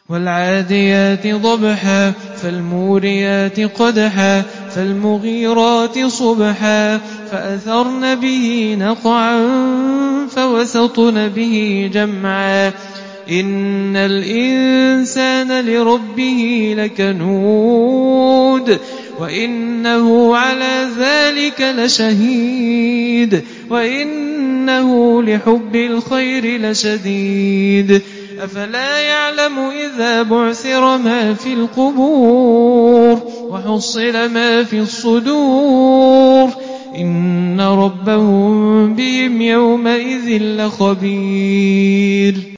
والعاديات ضبحا فالموريات قدحا فالمغيرات صبحا فأثرن به نقعا فوسطن به جمعا إن الإنسان لربه لكنود وإنه على ذلك لشهيد وإنه لحب الخير لشديد أفلا يعلم إذا بعثر ما في القبور وحصل ما في الصدور إن ربهم بهم يومئذ لخبير